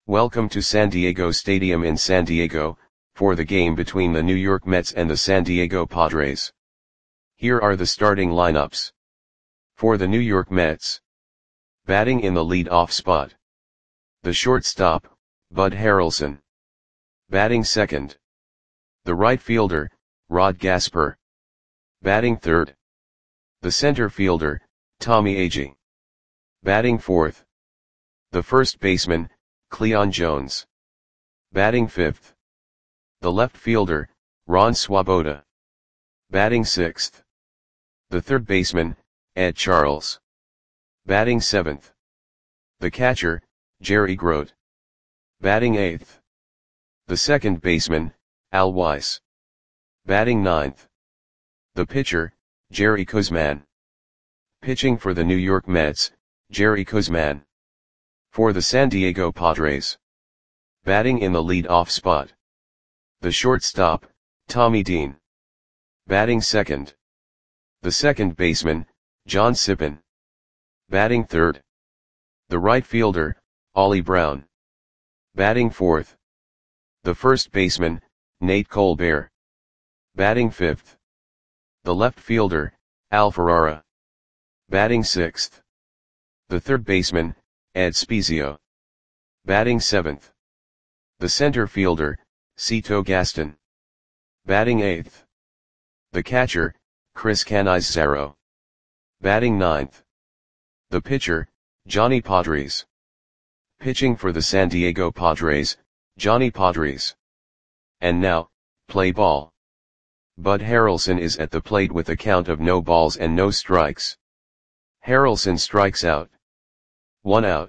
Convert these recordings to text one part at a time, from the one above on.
Welcome to San Diego Stadium in San Diego, for the game between the New York Mets and the San Diego Padres. Here are the starting lineups. For the New York Mets. Batting in the lead-off spot. The shortstop, Bud Harrelson. Batting second. The right fielder, Rod Gasper. Batting third. The center fielder, Tommy Agee. Batting fourth. The first baseman, Cleon Jones. Batting fifth. The left fielder, Ron Swoboda. Batting sixth. The third baseman, Ed Charles. Batting seventh. The catcher, Jerry Grote. Batting eighth. The second baseman, Al Weiss. Batting ninth. The pitcher, Jerry Koosman. Pitching for the New York Mets, Jerry Koosman. For the San Diego Padres. Batting in the lead-off spot. The shortstop, Tommy Dean. Batting second. The second baseman, John Sippen. Batting third. The right fielder, Ollie Brown. Batting fourth. The first baseman, Nate Colbert. Batting fifth. The left fielder, Al Ferrara. Batting sixth. The third baseman, Ed Spiezio. Batting seventh. The center fielder, Cito Gaston. Batting eighth. The catcher, Chris Cannizzaro. Batting ninth. The pitcher, Johnny Podres. Pitching for the San Diego Padres, Johnny Podres. And now, play ball. Bud Harrelson is at the plate with a count of no balls and no strikes. Harrelson strikes out. 1 out.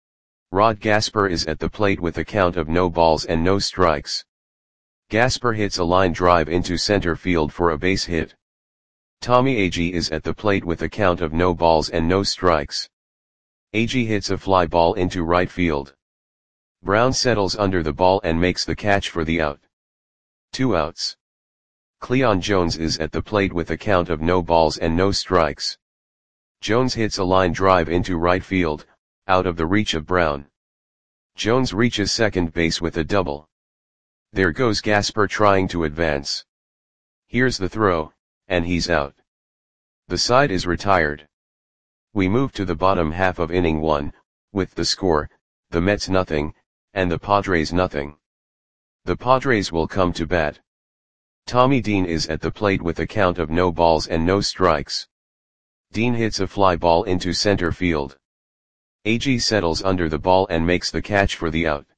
Rod Gasper is at the plate with a count of no balls and no strikes. Gasper hits a line drive into center field for a base hit. Tommy Agee is at the plate with a count of no balls and no strikes. Agee hits a fly ball into right field. Brown settles under the ball and makes the catch for the out. 2 outs. Cleon Jones is at the plate with a count of no balls and no strikes. Jones hits a line drive into right field, out of the reach of Brown. Jones reaches second base with a double. There goes Gasper trying to advance. Here's the throw, and he's out. The side is retired. We move to the bottom half of inning 1, with the score, the Mets nothing, and the Padres nothing. The Padres will come to bat. Tommy Dean is at the plate with a count of no balls and no strikes. Dean hits a fly ball into center field. Agee settles under the ball and makes the catch for the out.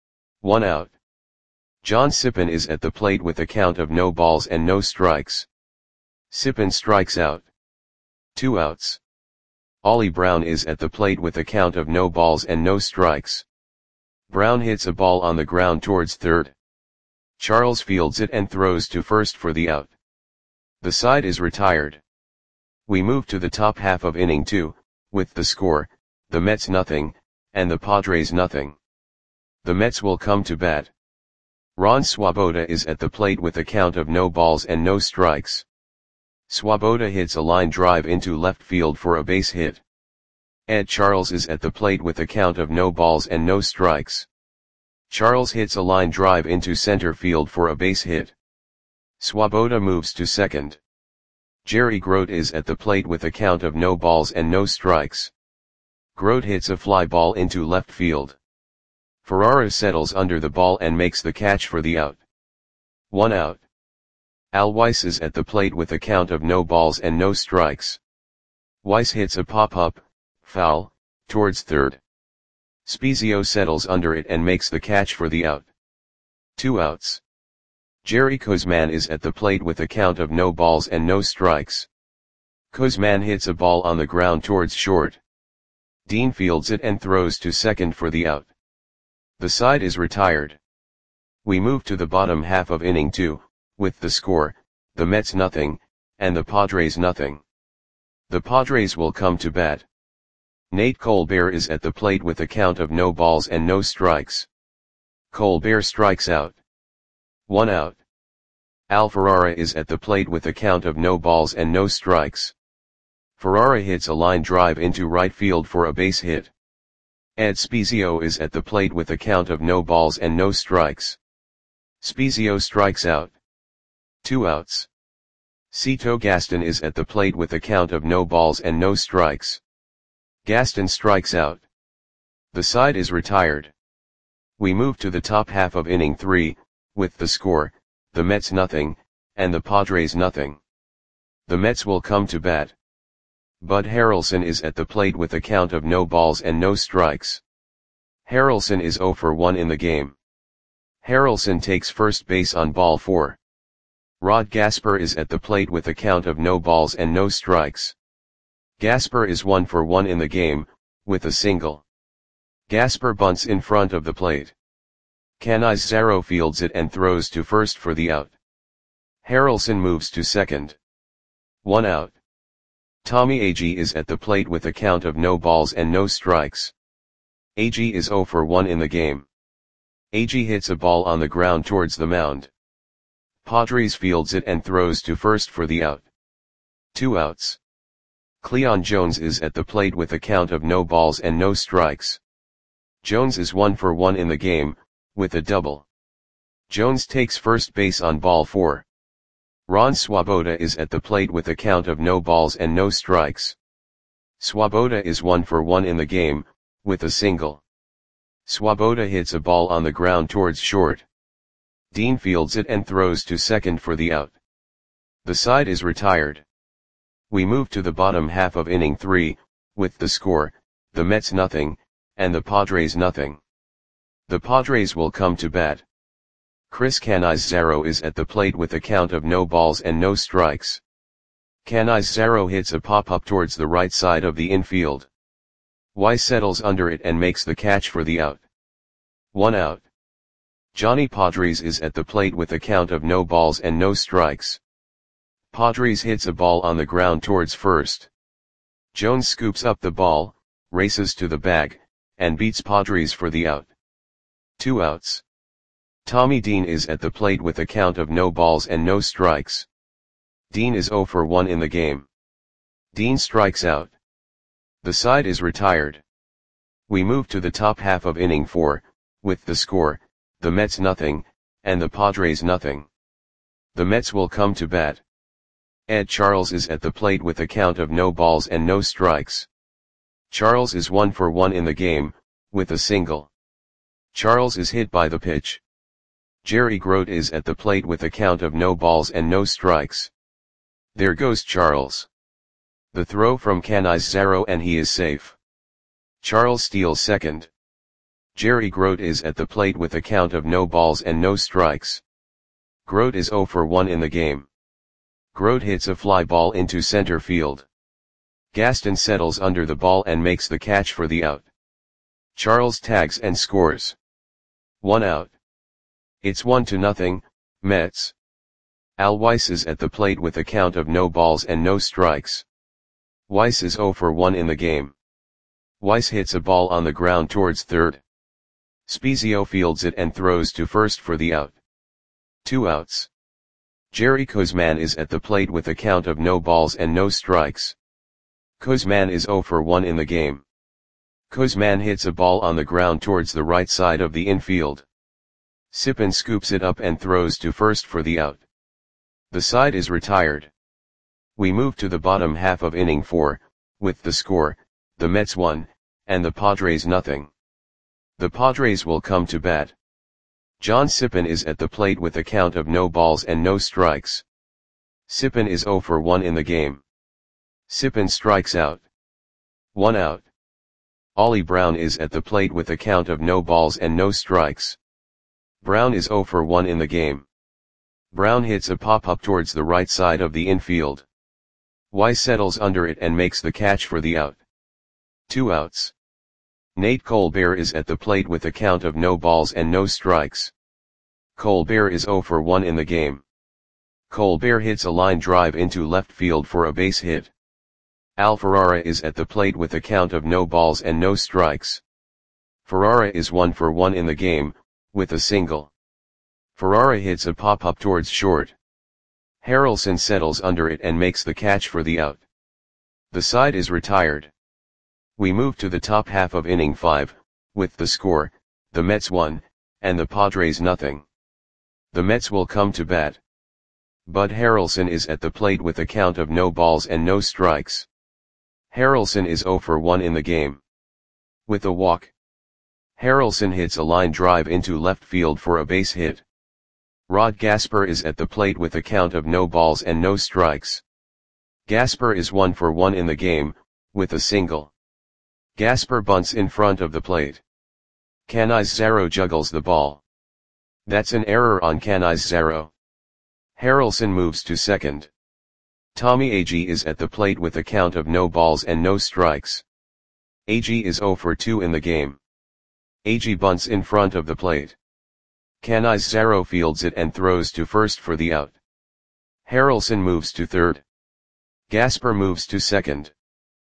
1 out. John Sippen is at the plate with a count of no balls and no strikes. Sippen strikes out. 2 outs. Ollie Brown is at the plate with a count of no balls and no strikes. Brown hits a ball on the ground towards third. Charles fields it and throws to first for the out. The side is retired. We move to the top half of inning 2, with the score, the Mets nothing, and the Padres nothing. The Mets will come to bat. Ron Swoboda is at the plate with a count of no balls and no strikes. Swoboda hits a line drive into left field for a base hit. Ed Charles is at the plate with a count of no balls and no strikes. Charles hits a line drive into center field for a base hit. Swoboda moves to second. Jerry Grote is at the plate with a count of no balls and no strikes. Grote hits a fly ball into left field. Ferrara settles under the ball and makes the catch for the out. 1 out. Al Weiss is at the plate with a count of no balls and no strikes. Weiss hits a pop-up, foul, towards third. Spiezio settles under it and makes the catch for the out. 2 outs. Jerry Koosman is at the plate with a count of no balls and no strikes. Koosman hits a ball on the ground towards short. Dean fields it and throws to second for the out. The side is retired. We move to the bottom half of inning 2, with the score, the Mets nothing, and the Padres nothing. The Padres will come to bat. Nate Colbert is at the plate with a count of no balls and no strikes. Colbert strikes out. 1 out. Al Ferrara is at the plate with a count of no balls and no strikes. Ferrara hits a line drive into right field for a base hit. Ed Spezio is at the plate with a count of no balls and no strikes. Spezio strikes out. 2 outs. Cito Gaston is at the plate with a count of no balls and no strikes. Gaston strikes out. The side is retired. We move to the top half of inning 3, with the score, the Mets nothing, and the Padres nothing. The Mets will come to bat. Bud Harrelson is at the plate with a count of no balls and no strikes. Harrelson is 0 for 1 in the game. Harrelson takes first base on ball 4. Rod Gasper is at the plate with a count of no balls and no strikes. Gasper is 1 for 1 in the game, with a single. Gasper bunts in front of the plate. Canizares fields it and throws to first for the out. Harrelson moves to second. 1 out. Tommy Agee is at the plate with a count of no balls and no strikes. Agee is 0 for 1 in the game. Agee hits a ball on the ground towards the mound. Padres fields it and throws to first for the out. 2 outs. Cleon Jones is at the plate with a count of no balls and no strikes. Jones is 1 for 1 in the game, with a double. Jones takes first base on ball 4. Ron Swoboda is at the plate with a count of no balls and no strikes. Swoboda is 1 for 1 in the game, with a single. Swoboda hits a ball on the ground towards short. Dean fields it and throws to second for the out. The side is retired. We move to the bottom half of inning 3, with the score, the Mets nothing, and the Padres nothing. The Padres will come to bat. Chris Canizares is at the plate with a count of no balls and no strikes. Canizares hits a pop-up towards the right side of the infield. Weiss settles under it and makes the catch for the out. 1 out. Johnny Padres is at the plate with a count of no balls and no strikes. Padres hits a ball on the ground towards first. Jones scoops up the ball, races to the bag, and beats Padres for the out. 2 outs. Tommy Dean is at the plate with a count of no balls and no strikes. Dean is 0 for 1 in the game. Dean strikes out. The side is retired. We move to the top half of inning 4, with the score, the Mets nothing, and the Padres nothing. The Mets will come to bat. Ed Charles is at the plate with a count of no balls and no strikes. Charles is 1 for 1 in the game, with a single. Charles is hit by the pitch. Jerry Grote is at the plate with a count of no balls and no strikes. There goes Charles. The throw from Canizares and he is safe. Charles steals second. Jerry Grote is at the plate with a count of no balls and no strikes. Grote is 0 for 1 in the game. Grote hits a fly ball into center field. Gaston settles under the ball and makes the catch for the out. Charles tags and scores. 1 out. It's 1-0, Mets. Al Weiss is at the plate with a count of no balls and no strikes. Weiss is 0 for 1 in the game. Weiss hits a ball on the ground towards third. Spezio fields it and throws to first for the out. 2 outs. Jerry Koosman is at the plate with a count of no balls and no strikes. Koosman is 0 for 1 in the game. Koosman hits a ball on the ground towards the right side of the infield. Sippen scoops it up and throws to first for the out. The side is retired. We move to the bottom half of inning 4, with the score, the Mets 1, and the Padres nothing. The Padres will come to bat. John Sippen is at the plate with a count of no balls and no strikes. Sippen is 0 for 1 in the game. Sippen strikes out. 1 out. Ollie Brown is at the plate with a count of no balls and no strikes. Brown is 0 for 1 in the game. Brown hits a pop-up towards the right side of the infield. Weiss settles under it and makes the catch for the out. 2 outs. Nate Colbert is at the plate with a count of no balls and no strikes. Colbert is 0 for 1 in the game. Colbert hits a line drive into left field for a base hit. Al Ferrara is at the plate with a count of no balls and no strikes. Ferrara is 1 for 1 in the game, with a single. Ferrara hits a pop-up towards short. Harrelson settles under it and makes the catch for the out. The side is retired. We move to the top half of inning 5, with the score, the Mets 1, and the Padres nothing. The Mets will come to bat. Bud Harrelson is at the plate with a count of no balls and no strikes. Harrelson is 0 for 1 in the game. With a walk. Harrelson hits a line drive into left field for a base hit. Rod Gasper is at the plate with a count of no balls and no strikes. Gasper is 1 for 1 in the game, with a single. Gasper bunts in front of the plate. Canizares juggles the ball. That's an error on Canizares. Harrelson moves to second. Tommy Agee is at the plate with a count of no balls and no strikes. Agee is 0 for 2 in the game. Agee bunts in front of the plate. Canizares fields it and throws to first for the out. Harrelson moves to third. Gasper moves to second.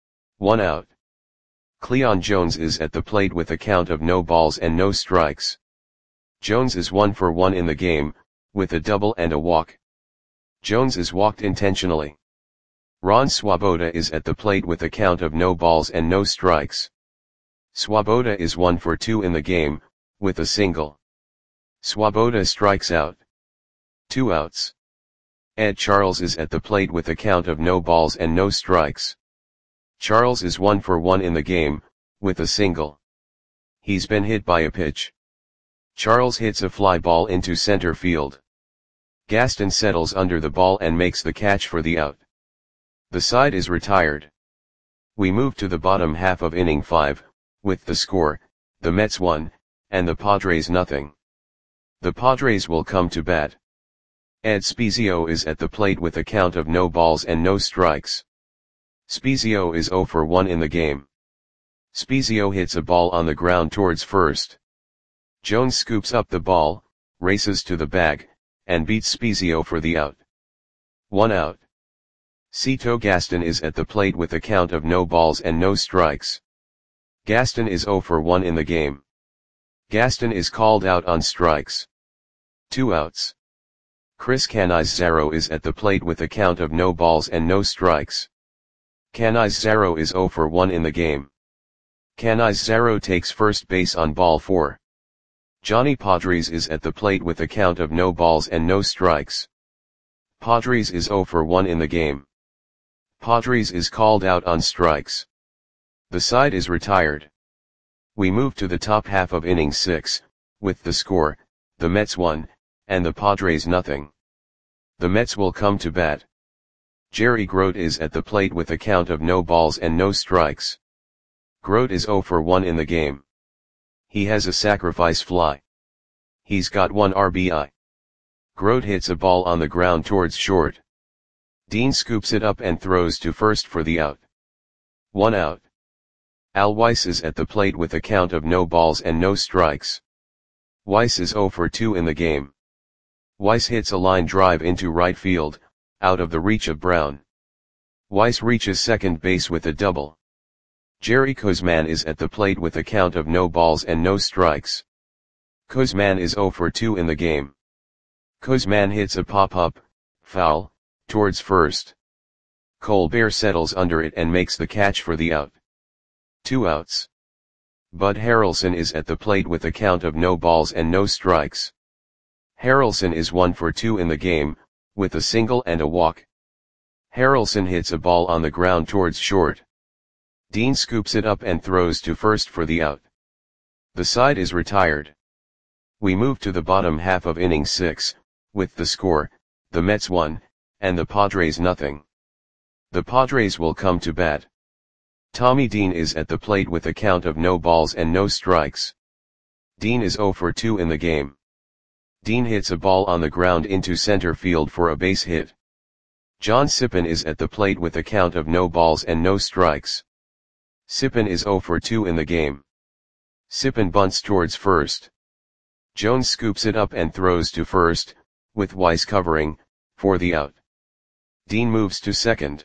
1 out. Cleon Jones is at the plate with a count of no balls and no strikes. Jones is 1 for 1 in the game, with a double and a walk. Jones is walked intentionally. Ron Swoboda is at the plate with a count of no balls and no strikes. Swoboda is 1 for 2 in the game, with a single. Swoboda strikes out. 2 outs. Ed Charles is at the plate with a count of no balls and no strikes. Charles is 1 for 1 in the game, with a single. He's been hit by a pitch. Charles hits a fly ball into center field. Gaston settles under the ball and makes the catch for the out. The side is retired. We move to the bottom half of inning 5, with the score, the Mets 1, and the Padres nothing. The Padres will come to bat. Ed Spezio is at the plate with a count of no balls and no strikes. Spezio is 0 for 1 in the game. Spezio hits a ball on the ground towards first. Jones scoops up the ball, races to the bag, and beats Spezio for the out. 1 out. Cito Gaston is at the plate with a count of no balls and no strikes. Gaston is 0 for 1 in the game. Gaston is called out on strikes. 2 outs. Chris Canizares is at the plate with a count of no balls and no strikes. Canizares is 0 for 1 in the game. Canizares takes first base on ball 4. Johnny Padres is at the plate with a count of no balls and no strikes. Padres is 0 for 1 in the game. Padres is called out on strikes. The side is retired. We move to the top half of inning 6, with the score, the Mets 1, and the Padres nothing. The Mets will come to bat. Jerry Grote is at the plate with a count of no balls and no strikes. Grote is 0 for 1 in the game. He has a sacrifice fly. He's got 1 RBI. Grote hits a ball on the ground towards short. Dean scoops it up and throws to first for the out. 1 out. Al Weiss is at the plate with a count of no balls and no strikes. Weiss is 0 for 2 in the game. Weiss hits a line drive into right field, out of the reach of Brown. Weiss reaches second base with a double. Jerry Koosman is at the plate with a count of no balls and no strikes. Koosman is 0 for 2 in the game. Koosman hits a pop-up, foul, towards first. Colbert settles under it and makes the catch for the out. 2 outs. Bud Harrelson is at the plate with a count of no balls and no strikes. Harrelson is 1 for 2 in the game, with a single and a walk. Harrelson hits a ball on the ground towards short. Dean scoops it up and throws to first for the out. The side is retired. We move to the bottom half of inning 6, with the score, the Mets 1, and the Padres nothing. The Padres will come to bat. Tommy Dean is at the plate with a count of no balls and no strikes. Dean is 0 for 2 in the game. Dean hits a ball on the ground into center field for a base hit. John Sippen is at the plate with a count of no balls and no strikes. Sippen is 0 for 2 in the game. Sippen bunts towards first. Jones scoops it up and throws to first, with Weiss covering, for the out. Dean moves to second.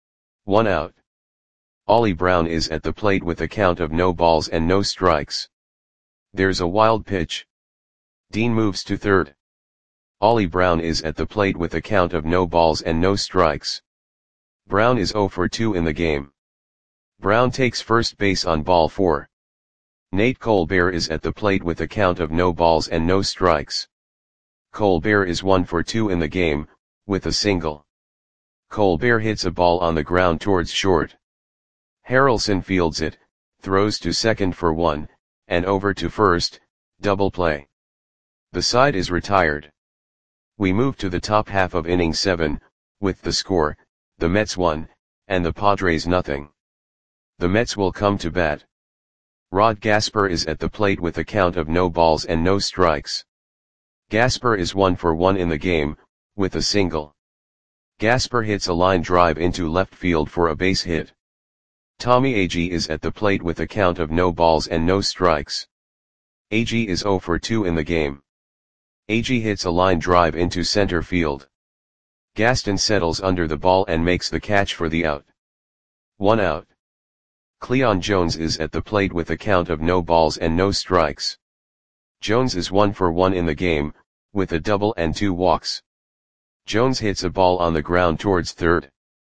1 out. Ollie Brown is at the plate with a count of no balls and no strikes. There's a wild pitch. Dean moves to third. Ollie Brown is at the plate with a count of no balls and no strikes. Brown is 0 for 2 in the game. Brown takes first base on ball 4. Nate Colbert is at the plate with a count of no balls and no strikes. Colbert is 1 for 2 in the game, with a single. Colbert hits a ball on the ground towards short. Harrelson fields it, throws to second for 1, and over to first, double play. The side is retired. We move to the top half of inning 7, with the score, the Mets 1, and the Padres nothing. The Mets will come to bat. Rod Gasper is at the plate with a count of no balls and no strikes. Gasper is 1 for 1 in the game, with a single. Gasper hits a line drive into left field for a base hit. Tommy Agee is at the plate with a count of no balls and no strikes. Agee is 0 for 2 in the game. Agee hits a line drive into center field. Gaston settles under the ball and makes the catch for the out. 1 out. Cleon Jones is at the plate with a count of no balls and no strikes. Jones is 1 for 1 in the game, with a double and 2 walks. Jones hits a ball on the ground towards third.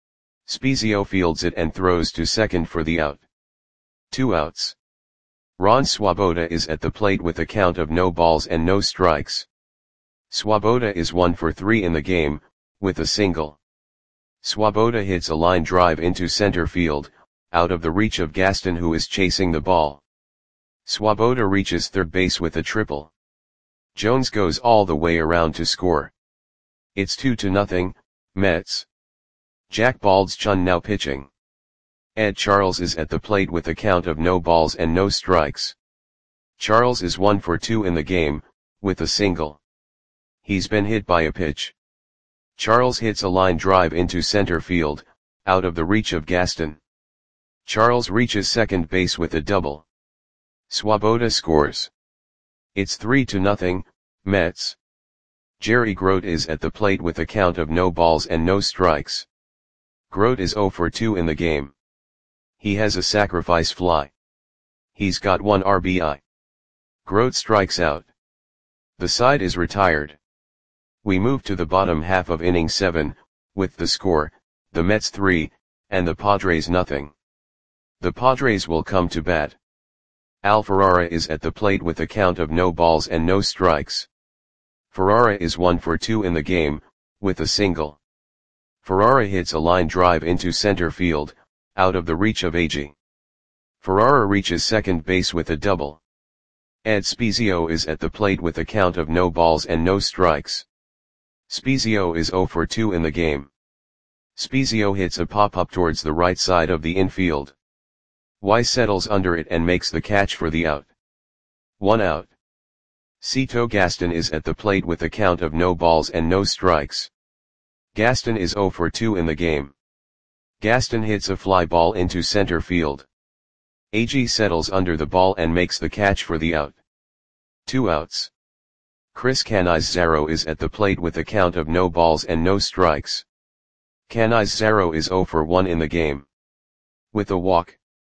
Spezio fields it and throws to second for the out. 2 outs. Ron Swoboda is at the plate with a count of no balls and no strikes. Swoboda is 1 for 3 in the game, with a single. Swoboda hits a line drive into center field, out of the reach of Gaston, who is chasing the ball. Swoboda reaches third base with a triple. Jones goes all the way around to score. It's 2-0, Mets. Jack Baldschun now pitching. Ed Charles is at the plate with a count of no balls and no strikes. Charles is 1 for 2 in the game, with a single. He's been hit by a pitch. Charles hits a line drive into center field, out of the reach of Gaston. Charles reaches second base with a double. Swoboda scores. It's 3-0, Mets. Jerry Grote is at the plate with a count of no balls and no strikes. Grote is 0 for 2 in the game. He has a sacrifice fly. He's got 1 RBI. Grote strikes out. The side is retired. We move to the bottom half of inning 7, with the score, the Mets 3, and the Padres nothing. The Padres will come to bat. Al Ferrara is at the plate with a count of no balls and no strikes. Ferrara is 1 for 2 in the game, with a single. Ferrara hits a line drive into center field, out of the reach of Agee. Ferrara reaches second base with a double. Ed Spezio is at the plate with a count of no balls and no strikes. Spezio is 0 for 2 in the game. Spezio hits a pop-up towards the right side of the infield. Weiss settles under it and makes the catch for the out. 1 out. Cito Gaston is at the plate with a count of no balls and no strikes. Gaston is 0 for 2 in the game. Gaston hits a fly ball into center field. Agee settles under the ball and makes the catch for the out. 2 outs. Chris Canizaro is at the plate with a count of no balls and no strikes. Canizaro is 0 for 1 in the game. With a walk.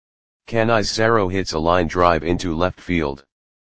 Canizaro hits a line drive into left field.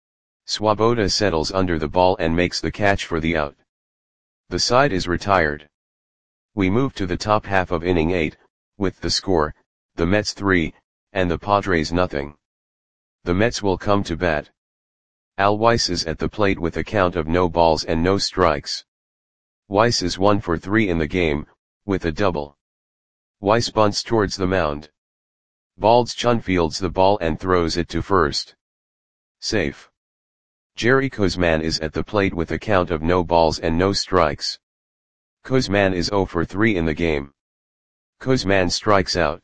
Swoboda settles under the ball and makes the catch for the out. The side is retired. We move to the top half of inning 8, with the score, the Mets 3, and the Padres nothing. The Mets will come to bat. Al Weiss is at the plate with a count of no balls and no strikes. Weiss is 1 for 3 in the game, with a double. Weiss bunts towards the mound. Baldschun fields the ball and throws it to first. Safe. Jerry Koosman is at the plate with a count of no balls and no strikes. Koosman is 0 for 3 in the game. Koosman strikes out.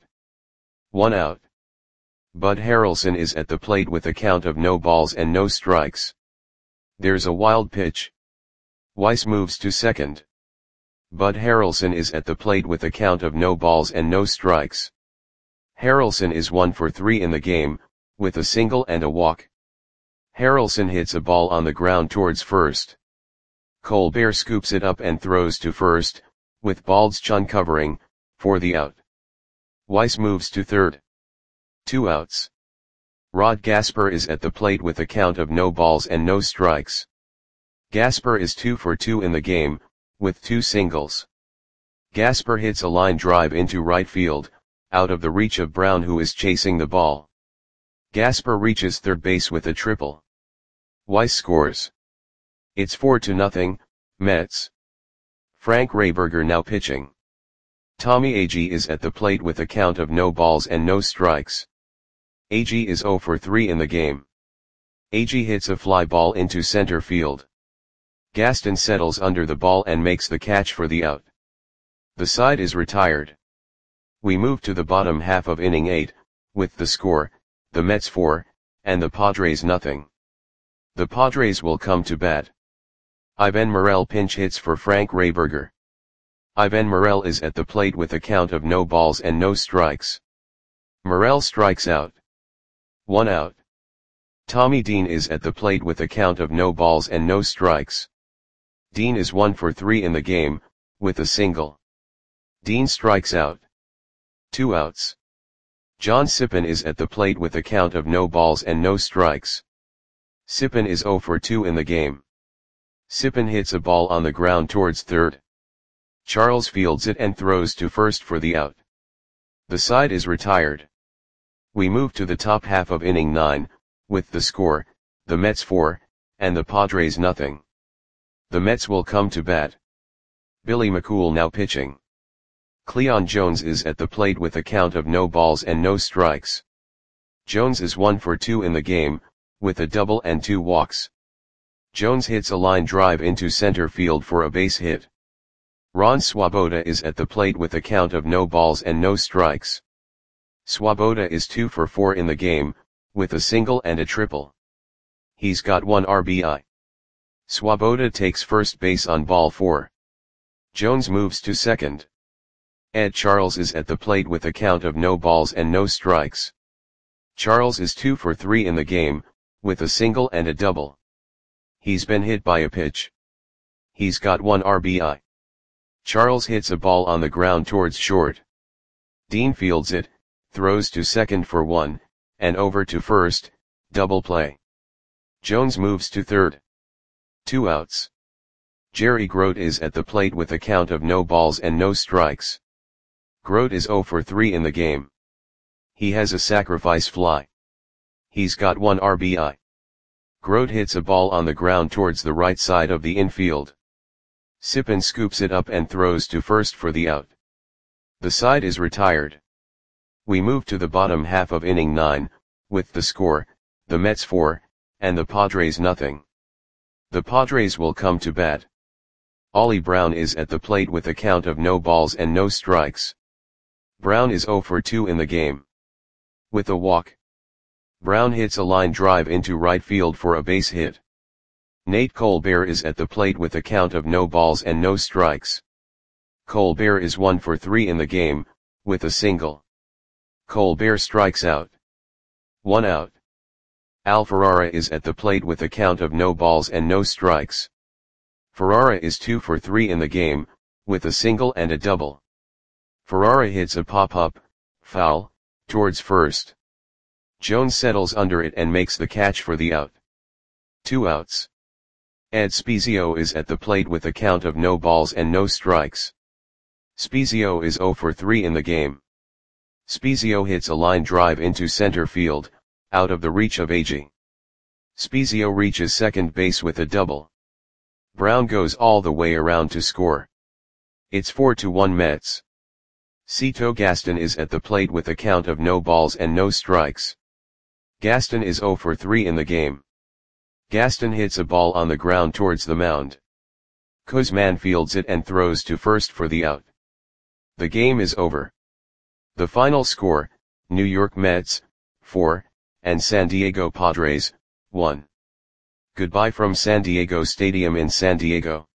1 out. Bud Harrelson is at the plate with a count of no balls and no strikes. There's a wild pitch. Weiss moves to second. Bud Harrelson is at the plate with a count of no balls and no strikes. Harrelson is 1 for 3 in the game, with a single and a walk. Harrelson hits a ball on the ground towards first. Colbert scoops it up and throws to first, with Baldschun covering, for the out. Weiss moves to third. 2 outs. Rod Gasper is at the plate with a count of no balls and no strikes. Gasper is 2 for 2 in the game, with 2 singles. Gasper hits a line drive into right field, out of the reach of Brown, who is chasing the ball. Gasper reaches third base with a triple. Weiss scores. It's 4-0, Mets. Frank Rehberger now pitching. Tommy Agee is at the plate with a count of no balls and no strikes. Agee is 0 for 3 in the game. Agee hits a fly ball into center field. Gaston settles under the ball and makes the catch for the out. The side is retired. We move to the bottom half of inning 8, with the score, the Mets 4, and the Padres nothing. The Padres will come to bat. Ivan Morel pinch hits for Frank Rehberger. Ivan Morel is at the plate with a count of no balls and no strikes. Morel strikes out. 1 out. Tommy Dean is at the plate with a count of no balls and no strikes. Dean is 1 for 3 in the game, with a single. Dean strikes out. 2 outs. John Sippen is at the plate with a count of no balls and no strikes. Sippen is 0 for 2 in the game. Sippen hits a ball on the ground towards third. Charles fields it and throws to first for the out. The side is retired. We move to the top half of inning 9, with the score, the Mets 4, and the Padres nothing. The Mets will come to bat. Billy McCool now pitching. Cleon Jones is at the plate with a count of no balls and no strikes. Jones is 1 for 2 in the game, with a double and 2 walks. Jones hits a line drive into center field for a base hit. Ron Swoboda is at the plate with a count of no balls and no strikes. Swoboda is 2 for 4 in the game, with a single and a triple. He's got 1 RBI. Swoboda takes first base on ball 4. Jones moves to second. Ed Charles is at the plate with a count of no balls and no strikes. Charles is 2 for 3 in the game, with a single and a double. He's been hit by a pitch. He's got 1 RBI. Charles hits a ball on the ground towards short. Dean fields it, throws to second for 1, and over to first, double play. Jones moves to third. 2 outs. Jerry Grote is at the plate with a count of no balls and no strikes. Grote is 0 for 3 in the game. He has a sacrifice fly. He's got 1 RBI. Grote hits a ball on the ground towards the right side of the infield. Sippen scoops it up and throws to first for the out. The side is retired. We move to the bottom half of inning 9, with the score, the Mets 4, and the Padres nothing. The Padres will come to bat. Ollie Brown is at the plate with a count of no balls and no strikes. Brown is 0 for 2 in the game. With a walk. Brown hits a line drive into right field for a base hit. Nate Colbert is at the plate with a count of no balls and no strikes. Colbert is 1 for 3 in the game, with a single. Colbert strikes out. 1 out. Al Ferrara is at the plate with a count of no balls and no strikes. Ferrara is 2 for 3 in the game, with a single and a double. Ferrara hits a pop-up, foul, towards first. Jones settles under it and makes the catch for the out. 2 outs. Ed Spezio is at the plate with a count of no balls and no strikes. Spezio is 0 for 3 in the game. Spezio hits a line drive into center field, out of the reach of Agee. Spezio reaches second base with a double. Brown goes all the way around to score. It's 4-1 Mets. Cito Gaston is at the plate with a count of no balls and no strikes. Gaston is 0 for 3 in the game. Gaston hits a ball on the ground towards the mound. Kuzman fields it and throws to first for the out. The game is over. The final score, New York Mets, 4, and San Diego Padres, 1. Goodbye from San Diego Stadium in San Diego.